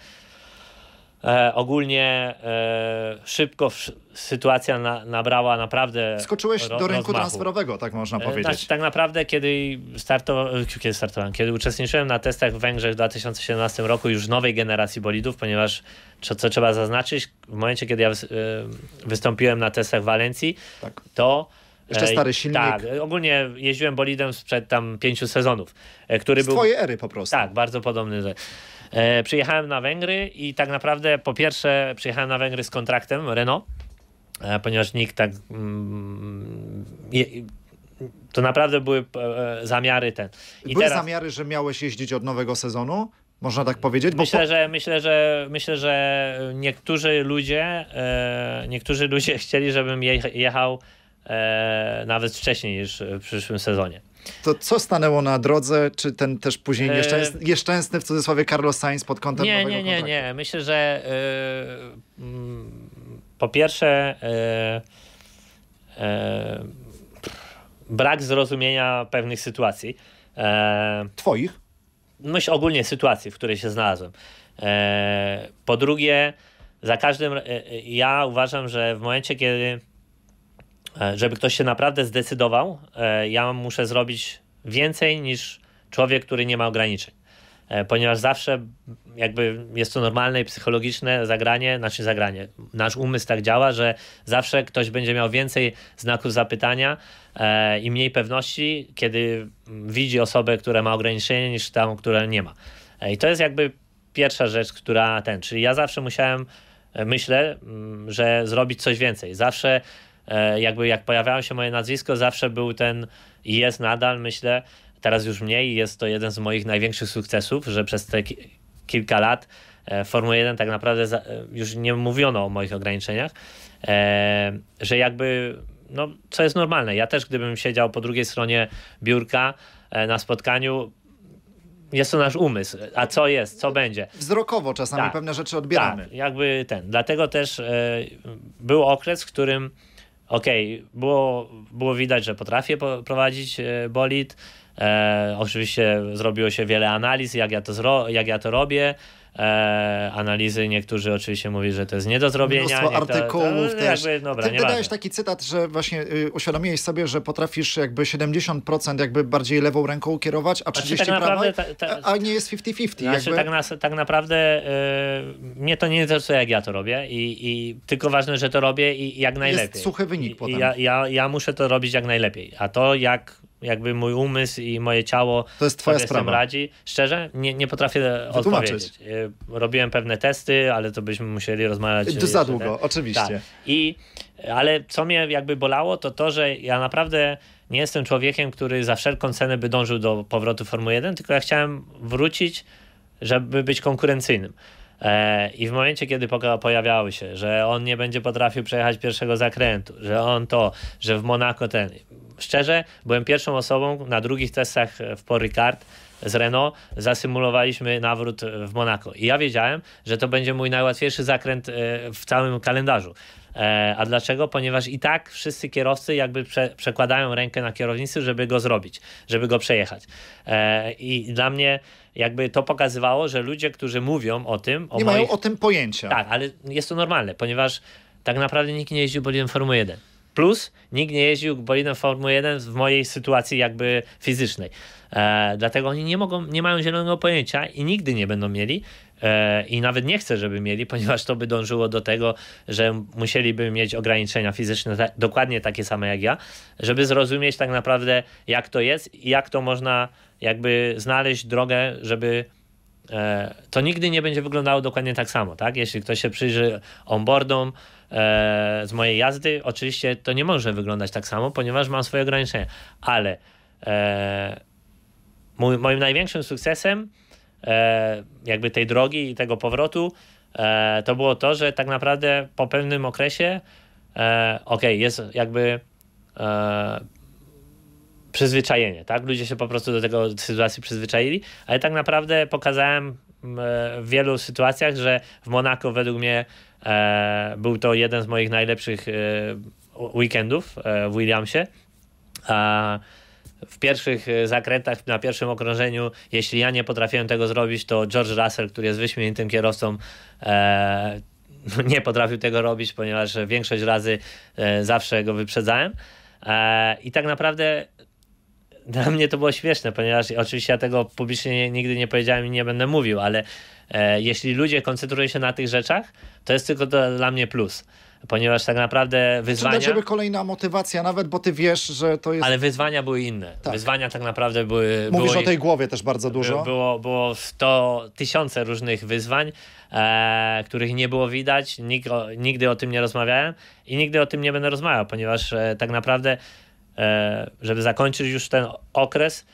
Ogólnie szybko sytuacja nabrała naprawdę skoczyłeś do rynku transferowego, tak można powiedzieć. Tak naprawdę, kiedy uczestniczyłem na testach w Węgrzech w 2017 roku już nowej generacji bolidów, ponieważ, co trzeba zaznaczyć, w momencie, kiedy ja wystąpiłem na testach w Walencji, tak, to Jeszcze stary silnik. Tak, ogólnie jeździłem bolidem sprzed tam 5 sezonów, który Z był... twojej ery po prostu. Tak, bardzo podobny. Przyjechałem na Węgry i tak naprawdę po pierwsze przyjechałem na Węgry z kontraktem Renault, ponieważ nikt tak... to naprawdę były zamiary Były zamiary, że miałeś jeździć od nowego sezonu? Można tak powiedzieć? Bo Myślę, że niektórzy ludzie chcieli, żebym jechał nawet wcześniej niż w przyszłym sezonie. To co stanęło na drodze? Czy ten też później nieszczęsny w cudzysłowie Carlos Sainz pod kątem nowego kontraktu? Nie. Myślę, że po pierwsze brak zrozumienia pewnych sytuacji. Twoich? Myślę ogólnie sytuacji, w której się znalazłem. Po drugie, za każdym ja uważam, że w momencie, kiedy żeby ktoś się naprawdę zdecydował, ja muszę zrobić więcej niż człowiek, który nie ma ograniczeń. Ponieważ zawsze jakby jest to normalne i psychologiczne zagranie, nasz umysł tak działa, że zawsze ktoś będzie miał więcej znaków zapytania i mniej pewności, kiedy widzi osobę, która ma ograniczenie, niż tą, która nie ma. I to jest jakby pierwsza rzecz, czyli ja zawsze musiałem, myślę, że zrobić coś więcej. Zawsze jakby jak pojawiało się moje nazwisko, zawsze był i jest nadal, myślę, teraz już mniej, jest to jeden z moich największych sukcesów, że przez te kilka lat Formuły 1 tak naprawdę już nie mówiono o moich ograniczeniach, że jakby, no co jest normalne. Ja też gdybym siedział po drugiej stronie biurka na spotkaniu, jest to nasz umysł. A co jest? Co będzie? Wzrokowo czasami pewne rzeczy odbieramy. Tak, jakby dlatego też był okres, w którym było widać, że potrafię prowadzić bolid. Oczywiście zrobiło się wiele analiz, jak ja to robię. Analizy niektórzy oczywiście mówią, że to jest nie do zrobienia. Mnóstwo artykułów też. Ty wydajesz taki cytat, że właśnie uświadomiłeś sobie, że potrafisz jakby 70% jakby bardziej lewą ręką kierować, a 30% prawą, a nie jest 50-50. Tak naprawdę mnie to nie interesuje, jak ja to robię i tylko ważne, że to robię i jak najlepiej. Jest suchy wynik potem. Ja muszę to robić jak najlepiej, a to jakby mój umysł i moje ciało to jest twoja sobie sprawa. z tym radzi. Szczerze, nie potrafię odpowiedzieć. Robiłem pewne testy, ale to byśmy musieli rozmawiać. Za długo, oczywiście. Tak. Ale co mnie jakby bolało, to, że ja naprawdę nie jestem człowiekiem, który za wszelką cenę by dążył do powrotu Formuły 1, tylko ja chciałem wrócić, żeby być konkurencyjnym. I w momencie, kiedy pojawiały się, że on nie będzie potrafił przejechać pierwszego zakrętu, że w Monako Szczerze, byłem pierwszą osobą na drugich testach w Paul Ricard z Renault, zasymulowaliśmy nawrót w Monako. I ja wiedziałem, że to będzie mój najłatwiejszy zakręt w całym kalendarzu. A dlaczego? Ponieważ i tak wszyscy kierowcy jakby przekładają rękę na kierownicy, żeby go zrobić, żeby go przejechać. I dla mnie jakby to pokazywało, że ludzie, którzy mówią o tym... Nie mają o tym pojęcia. Tak, ale jest to normalne, ponieważ tak naprawdę nikt nie jeździł bolidem Formuły 1. Plus nikt nie jeździł bolidem Formuły 1 w mojej sytuacji jakby fizycznej. Dlatego oni nie mają zielonego pojęcia i nigdy nie będą mieli i nawet nie chcę, żeby mieli, ponieważ to by dążyło do tego, że musieliby mieć ograniczenia fizyczne dokładnie takie same jak ja, żeby zrozumieć tak naprawdę jak to jest i jak to można jakby znaleźć drogę, żeby to nigdy nie będzie wyglądało dokładnie tak samo, tak? Jeśli ktoś się przyjrzy onboardom z mojej jazdy, oczywiście to nie może wyglądać tak samo, ponieważ mam swoje ograniczenia, ale moim największym sukcesem jakby tej drogi i tego powrotu to było to, że tak naprawdę po pewnym okresie jest jakby przyzwyczajenie, tak? Ludzie się po prostu do tego sytuacji przyzwyczaili, ale tak naprawdę pokazałem w wielu sytuacjach, że w Monako według mnie był to jeden z moich najlepszych weekendów w Williamsie. W pierwszych zakrętach, na pierwszym okrążeniu, jeśli ja nie potrafiłem tego zrobić, to George Russell, który jest wyśmienitym kierowcą, nie potrafił tego robić, ponieważ większość razy zawsze go wyprzedzałem. I tak naprawdę dla mnie to było śmieszne, ponieważ oczywiście ja tego publicznie nigdy nie powiedziałem i nie będę mówił, ale jeśli ludzie koncentrują się na tych rzeczach, to jest tylko dla mnie plus. ponieważ tak naprawdę wyzwania... Czy dla ciebie kolejna motywacja nawet, bo ty wiesz, że to jest... Ale wyzwania były inne. Tak. Wyzwania tak naprawdę były... Mówisz o tej głowie też bardzo dużo. Było 1000 różnych wyzwań, których nie było widać. Nigdy o tym nie rozmawiałem i nigdy o tym nie będę rozmawiał, ponieważ tak naprawdę, żeby zakończyć już ten okres,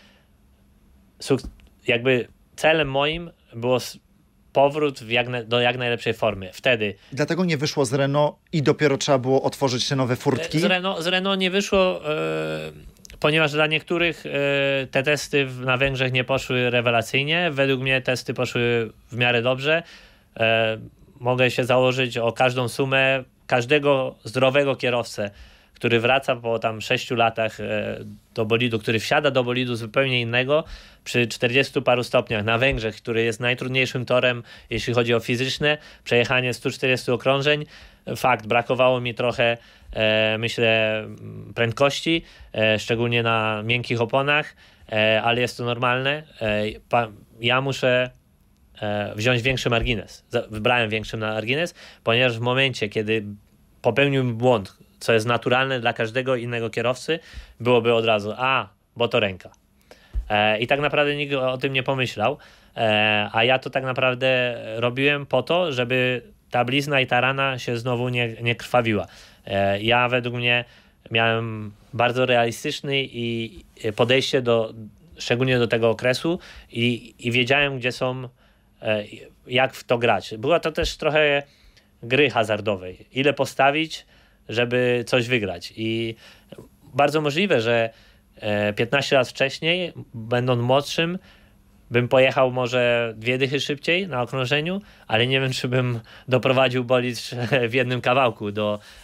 jakby celem moim było powrót do jak najlepszej formy. Wtedy. Dlatego nie wyszło z Renault i dopiero trzeba było otworzyć te nowe furtki? Z Renault nie wyszło, ponieważ dla niektórych te testy na Węgrzech nie poszły rewelacyjnie. Według mnie testy poszły w miarę dobrze. Mogę się założyć o każdą sumę każdego zdrowego kierowcę, który wraca po tam 6 latach do bolidu, który wsiada do bolidu zupełnie innego, przy 40 paru stopniach na Węgrzech, który jest najtrudniejszym torem, jeśli chodzi o fizyczne, przejechanie 140 okrążeń. Fakt, brakowało mi trochę, myślę, prędkości, szczególnie na miękkich oponach, ale jest to normalne. Ja muszę wziąć większy margines. Wybrałem większy margines, ponieważ w momencie, kiedy popełniłbym błąd, co jest naturalne dla każdego innego kierowcy, byłoby od razu, bo to ręka. I tak naprawdę nikt o tym nie pomyślał, a ja to tak naprawdę robiłem po to, żeby ta blizna i ta rana się znowu nie krwawiła. Ja według mnie miałem bardzo realistyczny i podejście szczególnie do tego okresu i wiedziałem, gdzie są, jak w to grać. Była to też trochę gry hazardowej. Ile postawić, żeby coś wygrać. I bardzo możliwe, że 15 lat wcześniej, będąc młodszym, bym pojechał może 2 dychy szybciej na okrążeniu, ale nie wiem, czy bym doprowadził bolid w jednym kawałku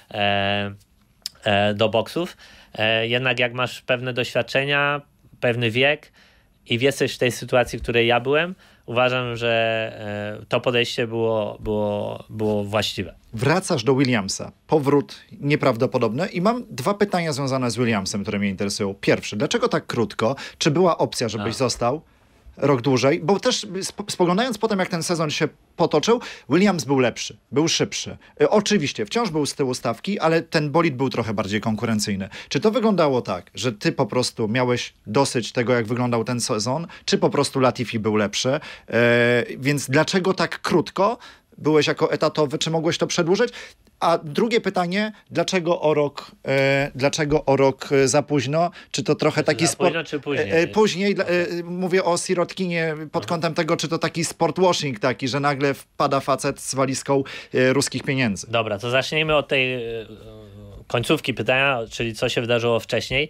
do boksów. Jednak jak masz pewne doświadczenia, pewny wiek i jesteś w tej sytuacji, w której ja byłem, uważam, że to podejście było właściwe. Wracasz do Williamsa. Powrót nieprawdopodobny. I mam 2 pytania związane z Williamsem, które mnie interesują. Pierwsze, dlaczego tak krótko? Czy była opcja, żebyś został rok dłużej? Bo też spoglądając potem, jak ten sezon się potoczył, Williams był lepszy, był szybszy. Oczywiście, wciąż był z tyłu stawki, ale ten bolid był trochę bardziej konkurencyjny. Czy to wyglądało tak, że ty po prostu miałeś dosyć tego, jak wyglądał ten sezon, czy po prostu Latifi był lepszy? Więc dlaczego tak krótko? Byłeś jako etatowy, czy mogłeś to przedłużyć? A drugie pytanie, dlaczego o rok za późno? Czy to trochę taki sport... Późno czy później? Później, mówię o Sirotkinie pod kątem tego, czy to taki sport washing taki, że nagle wpada facet z walizką ruskich pieniędzy. Dobra, to zacznijmy od tej końcówki pytania, czyli co się wydarzyło wcześniej.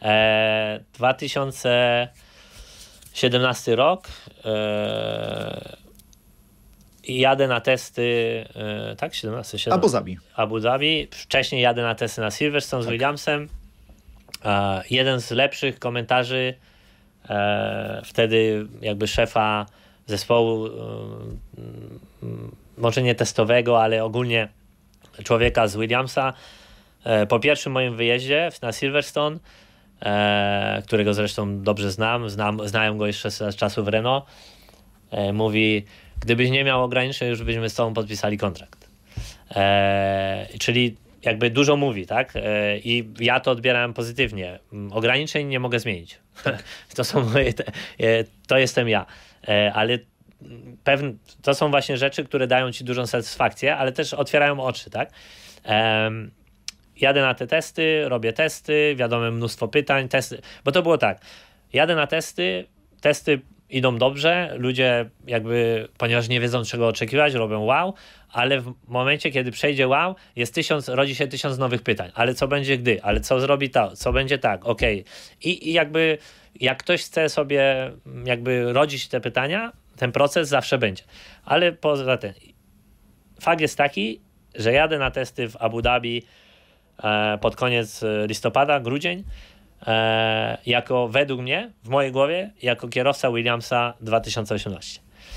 2017 rok. Jadę na testy, tak? 17. Abu Dhabi. Wcześniej jadę na testy na Silverstone z Williamsem. Jeden z lepszych komentarzy wtedy jakby szefa zespołu, może nie testowego, ale ogólnie człowieka z Williamsa, po pierwszym moim wyjeździe na Silverstone, którego zresztą dobrze znają go jeszcze z czasów Renault, mówi: gdybyś nie miał ograniczeń, już byśmy z tobą podpisali kontrakt. Czyli jakby dużo mówi, tak? I ja to odbierałem pozytywnie. Ograniczeń nie mogę zmienić. To są to jestem ja. Ale to są właśnie rzeczy, które dają ci dużą satysfakcję, ale też otwierają oczy, tak? Jadę na te testy, robię testy, wiadomo, mnóstwo pytań, testy. Bo to było tak. Jadę na testy idą dobrze, ludzie jakby, ponieważ nie wiedzą czego oczekiwać, robią wow, ale w momencie, kiedy przejdzie wow, rodzi się 1000 nowych pytań. Ale co będzie gdy? Ale co zrobi to? Co będzie tak? Okej. I jakby jak ktoś chce sobie jakby rodzić te pytania, ten proces zawsze będzie. Ale poza tym, fakt jest taki, że jadę na testy w Abu Dhabi pod koniec listopada, grudzień, jako według mnie, w mojej głowie, jako kierowca Williamsa 2018.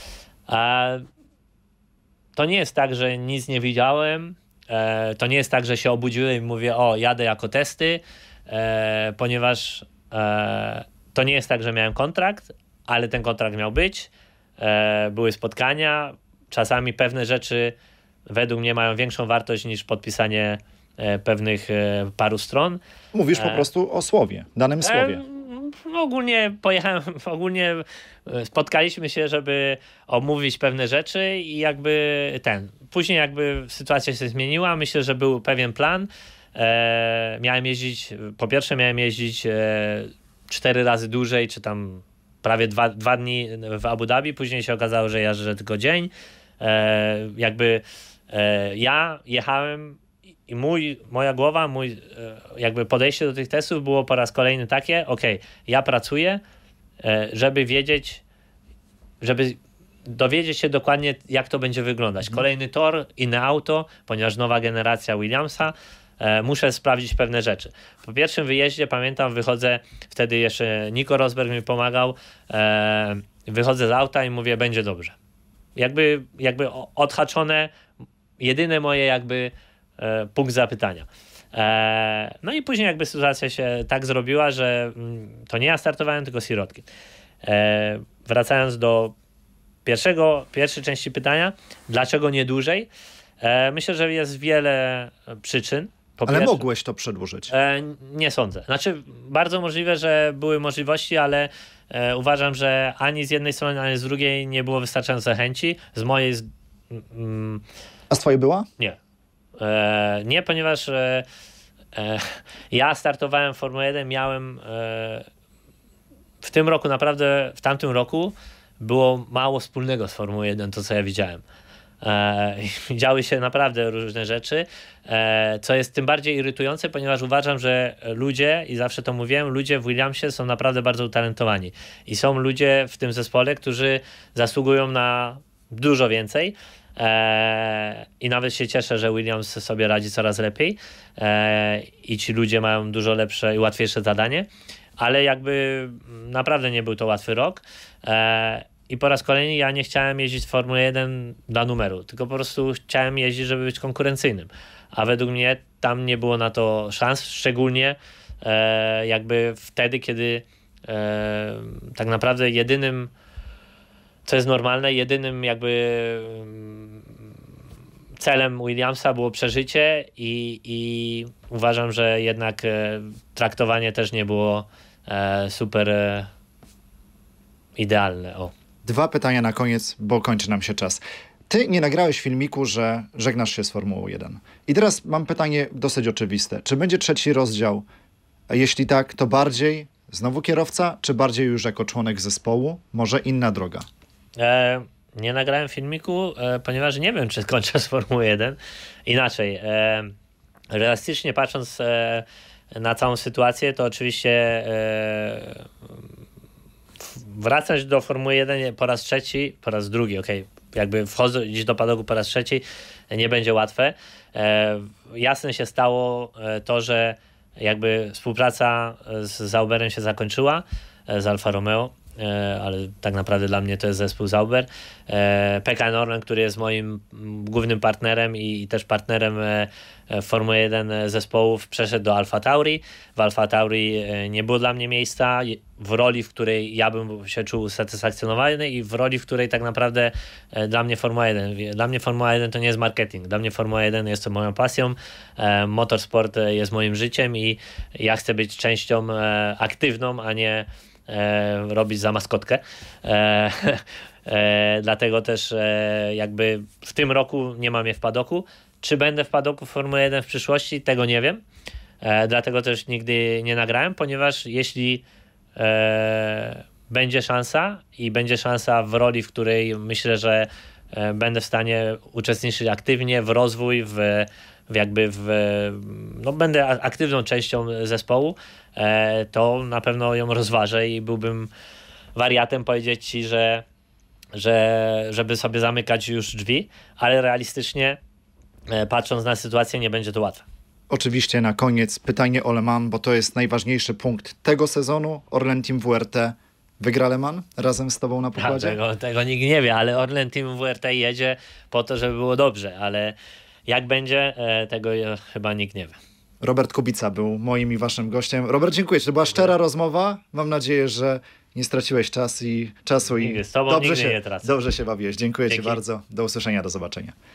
To nie jest tak, że nic nie widziałem, to nie jest tak, że się obudziłem i mówię: jadę jako testy, ponieważ to nie jest tak, że miałem kontrakt, ale ten kontrakt miał być, były spotkania, czasami pewne rzeczy według mnie mają większą wartość niż podpisanie pewnych paru stron. Mówisz po prostu o słowie, danym słowie. Ogólnie spotkaliśmy się, żeby omówić pewne rzeczy i później jakby sytuacja się zmieniła. Myślę, że był pewien plan. Po pierwsze miałem jeździć 4 razy dłużej, czy tam prawie 2 dni w Abu Dhabi. Później się okazało, że jeżdżę tylko dzień. Ja jechałem i moja głowa, jakby podejście do tych testów było po raz kolejny takie, ja pracuję, żeby dowiedzieć się dokładnie, jak to będzie wyglądać. Kolejny tor, inne auto, ponieważ nowa generacja Williamsa, muszę sprawdzić pewne rzeczy. Po pierwszym wyjeździe, pamiętam, wychodzę, wtedy jeszcze Nico Rosberg mi pomagał, wychodzę z auta i mówię, będzie dobrze. Jakby odhaczone, jedyne moje punkt zapytania. No i później jakby sytuacja się tak zrobiła, że to nie ja startowałem, tylko Sirotkin. Wracając do pierwszej części pytania, dlaczego nie dłużej? Myślę, że jest wiele przyczyn. Ale mogłeś to przedłużyć? Nie sądzę. Znaczy, bardzo możliwe, że były możliwości, ale uważam, że ani z jednej strony, ani z drugiej nie było wystarczająco chęci. Z mojej... A z twojej była? Nie. Nie, ponieważ ja startowałem w Formule 1, miałem w tym roku, naprawdę w tamtym roku było mało wspólnego z Formułą 1, to co ja widziałem. Działy się naprawdę różne rzeczy, co jest tym bardziej irytujące, ponieważ uważam, że ludzie, i zawsze to mówiłem, ludzie w Williamsie są naprawdę bardzo utalentowani i są ludzie w tym zespole, którzy zasługują na dużo więcej. I nawet się cieszę, że Williams sobie radzi coraz lepiej i ci ludzie mają dużo lepsze i łatwiejsze zadanie, ale jakby naprawdę nie był to łatwy rok i po raz kolejny ja nie chciałem jeździć w Formule 1 dla numeru, tylko po prostu chciałem jeździć, żeby być konkurencyjnym, a według mnie tam nie było na to szans, szczególnie jakby wtedy, kiedy tak naprawdę jedynym, co jest normalne, jedynym celem Williamsa było przeżycie i uważam, że jednak traktowanie też nie było super idealne. 2 pytania na koniec, bo kończy nam się czas. Ty nie nagrałeś filmiku, że żegnasz się z Formułą 1. I teraz mam pytanie dosyć oczywiste. Czy będzie 3 rozdział? A jeśli tak, to bardziej znowu kierowca, czy bardziej już jako członek zespołu? Może inna droga? Nie nagrałem filmiku, ponieważ nie wiem, czy skończę z Formuły 1. Inaczej, realistycznie patrząc na całą sytuację, to oczywiście wracać do Formuły 1 po raz trzeci, po raz drugi, jakby wchodzić do padoku po raz trzeci nie będzie łatwe. Jasne się stało to, że jakby współpraca z Sauberem się zakończyła, z Alfa Romeo, ale tak naprawdę dla mnie to jest zespół Sauber. PKN Orlen, który jest moim głównym partnerem i też partnerem Formuły 1 zespołów, przeszedł do Alfa Tauri. W Alfa Tauri nie było dla mnie miejsca w roli, w której ja bym się czuł satysfakcjonowany i w roli, w której tak naprawdę dla mnie Formuła 1. Dla mnie Formuła 1 to nie jest marketing. Dla mnie Formuła 1 jest to moją pasją. Motorsport jest moim życiem i ja chcę być częścią aktywną, a nie robić za maskotkę. Dlatego też jakby w tym roku nie mam je w padoku. Czy będę w padoku Formuły 1 w przyszłości? Tego nie wiem. Dlatego też nigdy nie nagrałem, ponieważ jeśli będzie szansa w roli, w której myślę, że będę w stanie uczestniczyć aktywnie w rozwój, będę aktywną częścią zespołu, to na pewno ją rozważę i byłbym wariatem powiedzieć ci, żeby sobie zamykać już drzwi, ale realistycznie patrząc na sytuację nie będzie to łatwe. Oczywiście na koniec pytanie o Le Mans, bo to jest najważniejszy punkt tego sezonu. Orlen Team WRT wygra Le Mans razem z tobą na pokładzie? Tego nikt nie wie, ale Orlen Team WRT jedzie po to, żeby było dobrze, ale jak będzie, tego chyba nikt nie wie. Robert Kubica był moim i waszym gościem. Robert, dziękuję ci. To była szczera rozmowa. Mam nadzieję, że nie straciłeś czasu i z tobą dobrze się bawiłeś. Dziękuję ci bardzo. Do usłyszenia, do zobaczenia.